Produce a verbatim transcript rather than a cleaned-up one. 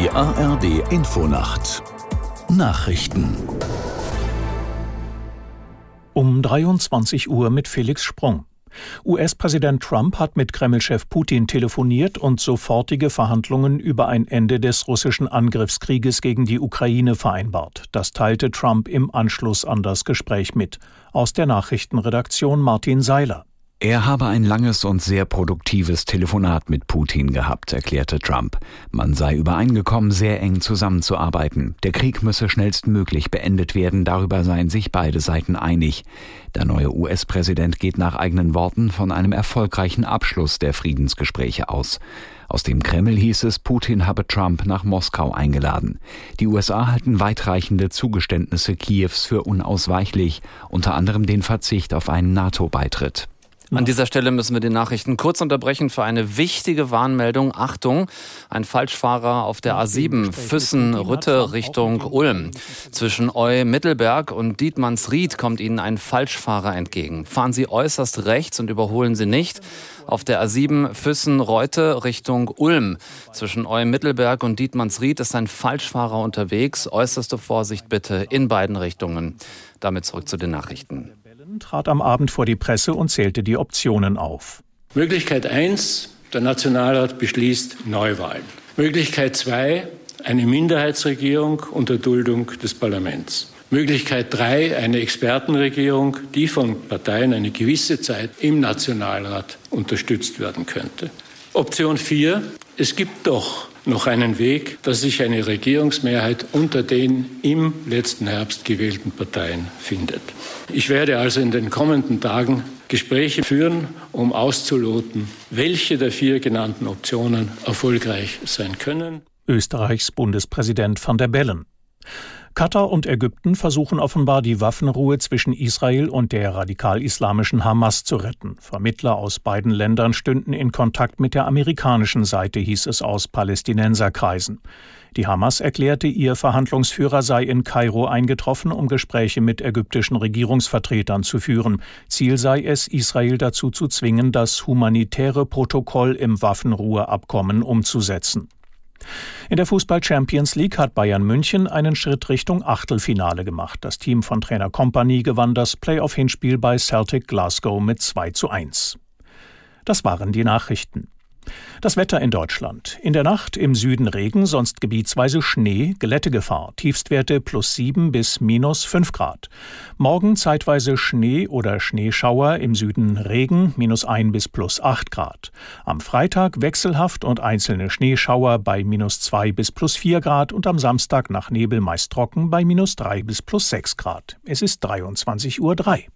Die A R D Infonacht Nachrichten um dreiundzwanzig Uhr mit Felix Sprung. U S-Präsident Trump hat mit Kreml-Chef Putin telefoniert und sofortige Verhandlungen über ein Ende des russischen Angriffskrieges gegen die Ukraine vereinbart. Das teilte Trump im Anschluss an das Gespräch mit. Aus der Nachrichtenredaktion Martin Seiler. Er habe ein langes und sehr produktives Telefonat mit Putin gehabt, erklärte Trump. Man sei übereingekommen, sehr eng zusammenzuarbeiten. Der Krieg müsse schnellstmöglich beendet werden, darüber seien sich beide Seiten einig. Der neue U S-Präsident geht nach eigenen Worten von einem erfolgreichen Abschluss der Friedensgespräche aus. Aus dem Kreml hieß es, Putin habe Trump nach Moskau eingeladen. Die U S A halten weitreichende Zugeständnisse Kiews für unausweichlich, unter anderem den Verzicht auf einen NATO-Beitritt. An dieser Stelle müssen wir die Nachrichten kurz unterbrechen für eine wichtige Warnmeldung. Achtung, ein Falschfahrer auf der A sieben Füssen-Rütte Richtung Ulm. Zwischen Eu-Mittelberg und Dietmannsried kommt Ihnen ein Falschfahrer entgegen. Fahren Sie äußerst rechts und überholen Sie nicht. Auf der A sieben Füssen-Reute Richtung Ulm. Zwischen Eu-Mittelberg und Dietmannsried ist ein Falschfahrer unterwegs. Äußerste Vorsicht bitte in beiden Richtungen. Damit zurück zu den Nachrichten. Trat am Abend vor die Presse und zählte die Optionen auf. Möglichkeit eins, der Nationalrat beschließt Neuwahlen. Möglichkeit zwei, eine Minderheitsregierung unter Duldung des Parlaments. Möglichkeit drei, eine Expertenregierung, die von Parteien eine gewisse Zeit im Nationalrat unterstützt werden könnte. Option vier, es gibt doch noch einen Weg, dass sich eine Regierungsmehrheit unter den im letzten Herbst gewählten Parteien findet. Ich werde also in den kommenden Tagen Gespräche führen, um auszuloten, welche der vier genannten Optionen erfolgreich sein können. Österreichs Bundespräsident Van der Bellen. Katar und Ägypten versuchen offenbar, die Waffenruhe zwischen Israel und der radikal-islamischen Hamas zu retten. Vermittler aus beiden Ländern stünden in Kontakt mit der amerikanischen Seite, hieß es aus Palästinenserkreisen. Die Hamas erklärte, ihr Verhandlungsführer sei in Kairo eingetroffen, um Gespräche mit ägyptischen Regierungsvertretern zu führen. Ziel sei es, Israel dazu zu zwingen, das humanitäre Protokoll im Waffenruheabkommen umzusetzen. In der Fußball-Champions League hat Bayern München einen Schritt Richtung Achtelfinale gemacht. Das Team von Trainer Kompany gewann das Playoff-Hinspiel bei Celtic Glasgow mit zwei zu eins. Das waren die Nachrichten. Das Wetter in Deutschland. In der Nacht im Süden Regen, sonst gebietsweise Schnee, Glättegefahr. Tiefstwerte plus sieben bis minus fünf Grad. Morgen zeitweise Schnee oder Schneeschauer, im Süden Regen, minus ein bis plus acht Grad. Am Freitag wechselhaft und einzelne Schneeschauer bei minus zwei bis plus vier Grad und am Samstag nach Nebel meist trocken bei minus drei bis plus sechs Grad. Es ist dreiundzwanzig Uhr drei.